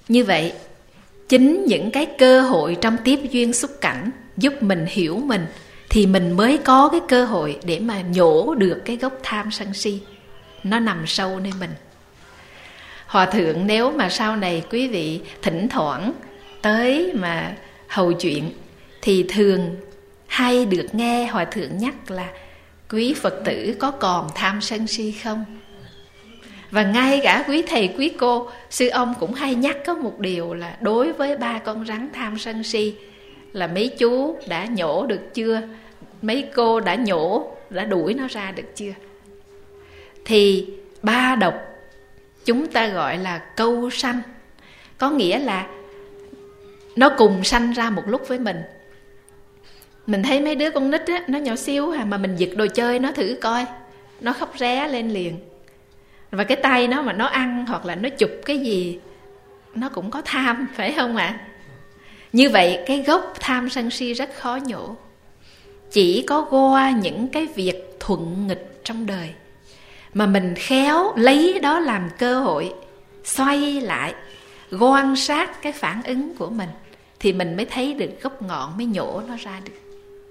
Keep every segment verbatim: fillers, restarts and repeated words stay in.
Như vậy, chính những cái cơ hội trong tiếp duyên xúc cảnh giúp mình hiểu mình, thì mình mới có cái cơ hội để mà nhổ được cái gốc tham sân si. Nó nằm sâu nơi mình. Hòa thượng nếu mà sau này quý vị thỉnh thoảng tới mà hầu chuyện, thì thường hay được nghe Hòa thượng nhắc là quý Phật tử có còn tham sân si không? Và ngay cả quý thầy quý cô, sư ông cũng hay nhắc có một điều là đối với ba con rắn tham sân si là mấy chú đã nhổ được chưa? Mấy cô đã nhổ, đã đuổi nó ra được chưa? Thì ba độc chúng ta gọi là câu sanh, có nghĩa là nó cùng sanh ra một lúc với mình. Mình thấy mấy đứa con nít á, nó nhỏ xíu à, mà mình giật đồ chơi nó thử coi, nó khóc ré lên liền. Và cái tay nó mà nó ăn hoặc là nó chụp cái gì, nó cũng có tham, phải không ạ? À? Như vậy cái gốc tham sân si rất khó nhổ. Chỉ có qua những cái việc thuận nghịch trong đời mà mình khéo lấy đó làm cơ hội, xoay lại, quan sát cái phản ứng của mình, thì mình mới thấy được gốc ngọn, mới nhổ nó ra được.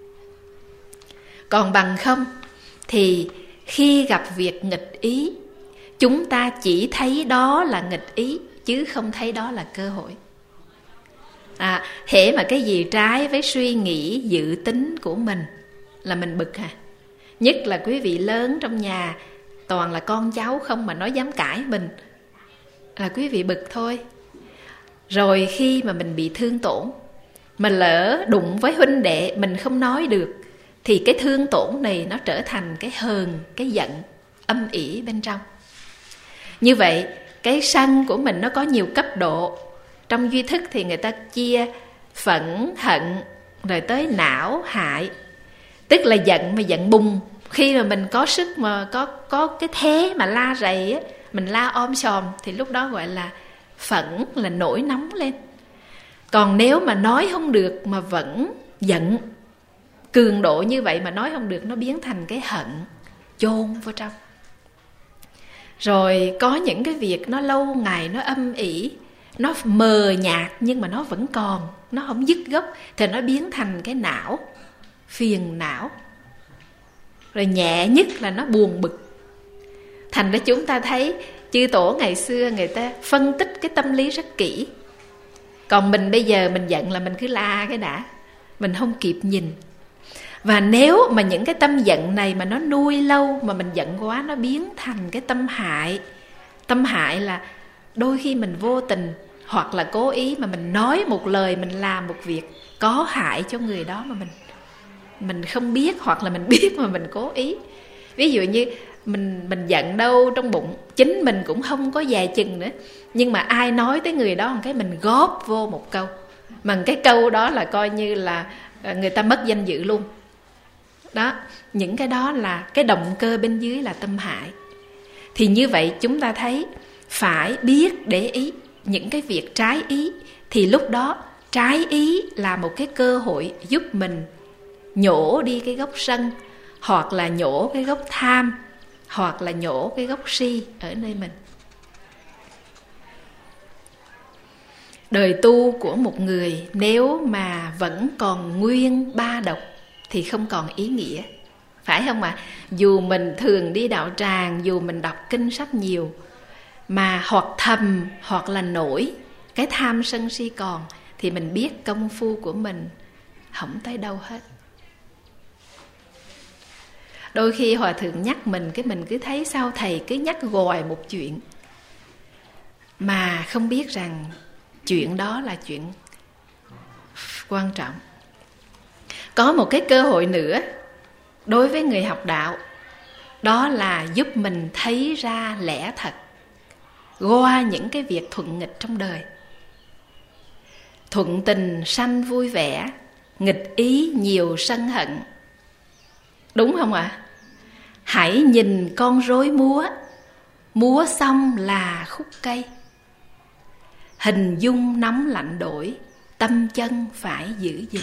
Còn bằng không thì khi gặp việc nghịch ý, chúng ta chỉ thấy đó là nghịch ý, chứ không thấy đó là cơ hội. À, hễ mà cái gì trái với suy nghĩ dự tính của mình là mình bực hả? Nhất là quý vị lớn trong nhà, toàn là con cháu không mà nó dám cãi mình, là quý vị bực thôi. Rồi khi mà mình bị thương tổn, mà lỡ đụng với huynh đệ mình không nói được, thì cái thương tổn này nó trở thành cái hờn, cái giận âm ỉ bên trong. Như vậy cái sân của mình nó có nhiều cấp độ. Trong duy thức thì người ta chia phẫn, hận, rồi tới não, hại. Tức là giận mà giận bùng, khi mà mình có sức mà có, có cái thế mà la rầy á, mình la om sòm, thì lúc đó gọi là phẫn, là nổi nóng lên. Còn nếu mà nói không được mà vẫn giận cường độ như vậy mà nói không được, nó biến thành cái hận chôn vào trong. Rồi có những cái việc nó lâu ngày, nó âm ỉ, nó mờ nhạt nhưng mà nó vẫn còn, nó không dứt gốc, thì nó biến thành cái não, phiền não. Rồi nhẹ nhất là nó buồn bực. Thành ra chúng ta thấy chư tổ ngày xưa người ta phân tích cái tâm lý rất kỹ. Còn mình bây giờ mình giận là mình cứ la cái đã, mình không kịp nhìn. Và nếu mà những cái tâm giận này mà nó nuôi lâu, mà mình giận quá, nó biến thành cái tâm hại. Tâm hại là đôi khi mình vô tình hoặc là cố ý mà mình nói một lời, mình làm một việc có hại cho người đó mà mình mình không biết, hoặc là mình biết mà mình cố ý. Ví dụ như mình mình giận đâu trong bụng, chính mình cũng không có dè chừng nữa, nhưng mà ai nói tới người đó một cái mình góp vô một câu, mà cái câu đó là coi như là người ta mất danh dự luôn. Đó, những cái đó là cái động cơ bên dưới là tâm hại. Thì như vậy chúng ta thấy phải biết để ý những cái việc trái ý, thì lúc đó trái ý là một cái cơ hội giúp mình nhổ đi cái gốc sân, hoặc là nhổ cái gốc tham, hoặc là nhổ cái gốc si ở nơi mình. Đời tu của một người nếu mà vẫn còn nguyên ba độc thì không còn ý nghĩa, phải không ạ? À? Dù mình thường đi đạo tràng, dù mình đọc kinh sách nhiều, mà hoặc thầm hoặc là nổi cái tham sân si còn, thì mình biết công phu của mình không tới đâu hết. Đôi khi hòa thượng nhắc mình, cái mình cứ thấy sao thầy cứ nhắc hoài một chuyện mà không biết rằng chuyện đó là chuyện quan trọng. Có một cái cơ hội nữa đối với người học đạo, đó là giúp mình thấy ra lẽ thật qua những cái việc thuận nghịch trong đời. Thuận tình sanh vui vẻ, nghịch ý nhiều sân hận. Đúng không ạ? À? Hãy nhìn con rối múa, múa xong là khúc cây. Hình dung nóng lạnh đổi, tâm chân phải giữ gìn.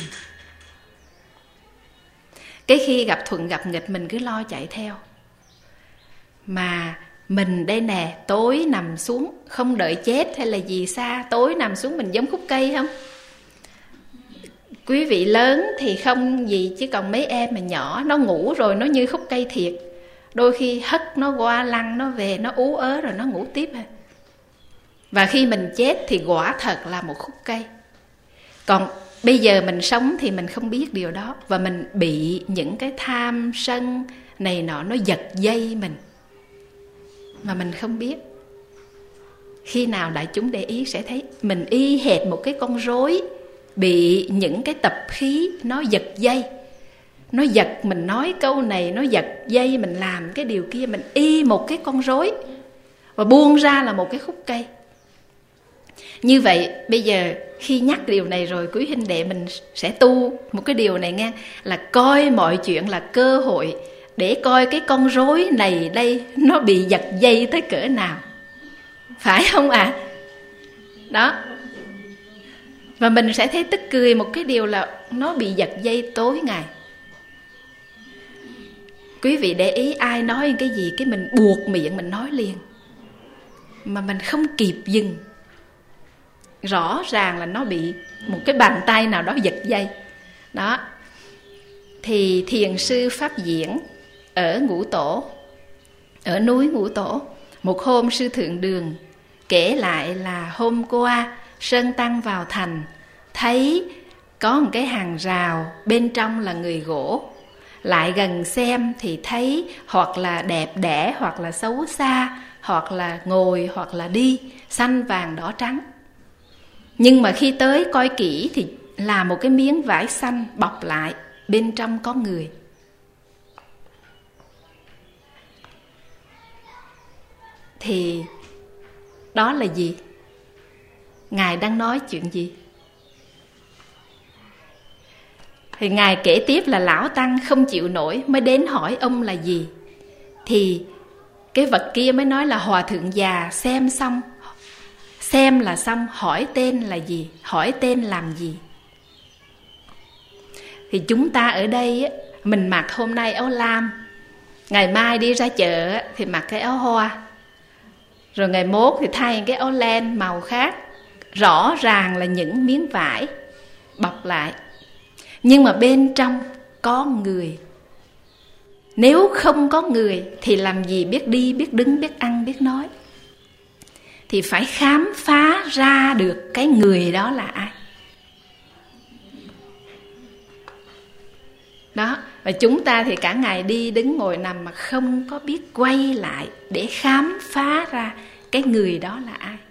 Cái khi gặp thuận gặp nghịch mình cứ lo chạy theo, mà Mình đây nè, tối nằm xuống, không đợi chết hay là gì xa, tối nằm xuống mình giống khúc cây không? Quý vị lớn thì không gì, chứ còn mấy em mà nhỏ, nó ngủ rồi nó như khúc cây thiệt. Đôi khi hất nó qua lăn, nó về, nó ú ớ rồi nó ngủ tiếp. Và khi mình chết thì quả thật là một khúc cây. Còn bây giờ mình sống thì mình không biết điều đó. Và mình bị những cái tham sân này nọ nó giật dây mình mà mình không biết. Khi nào đại chúng để ý sẽ thấy mình y hệt một cái con rối bị những cái tập khí nó giật dây. Nó giật mình nói câu này, nó giật dây mình làm cái điều kia. Mình y một cái con rối và buông ra là một cái khúc cây. Như vậy bây giờ khi nhắc điều này rồi, quý huynh đệ mình sẽ tu một cái điều này nghe, là coi mọi chuyện là cơ hội để coi cái con rối này đây nó bị giật dây tới cỡ nào. Phải không ạ? À? Đó. Và mình sẽ thấy tức cười một cái điều là nó bị giật dây tối ngày. Quý vị để ý ai nói cái gì cái mình buộc miệng mình nói liền, mà mình không kịp dừng. Rõ ràng là nó bị một cái bàn tay nào đó giật dây. Đó. Thì thiền sư Pháp Diễn ở Ngũ Tổ, ở núi Ngũ Tổ, một hôm sư Thượng Đường kể lại là hôm qua Sơn Tăng vào thành, thấy có một cái hàng rào, bên trong là người gỗ. Lại gần xem thì thấy hoặc là đẹp đẽ, hoặc là xấu xa, hoặc là ngồi, hoặc là đi, xanh vàng đỏ trắng. Nhưng mà khi tới coi kỹ thì là một cái miếng vải xanh bọc lại, bên trong có người. Thì đó là gì? Ngài đang nói chuyện gì? Thì Ngài kể tiếp là lão tăng không chịu nổi mới đến hỏi ông là gì. Thì cái vật kia mới nói là hòa thượng già xem xong, xem là xong, hỏi tên là gì, hỏi tên làm gì. Thì chúng ta ở đây mình mặc hôm nay áo lam, ngày mai đi ra chợ thì mặc cái áo hoa, rồi ngày mốt thì thay cái áo len màu khác. Rõ ràng là những miếng vải bọc lại, nhưng mà bên trong có người. Nếu không có người thì làm gì biết đi, biết đứng, biết ăn, biết nói. Thì phải khám phá ra được cái người đó là ai. Đó. Và chúng ta thì cả ngày đi đứng ngồi nằm mà không có biết quay lại để khám phá ra cái người đó là ai.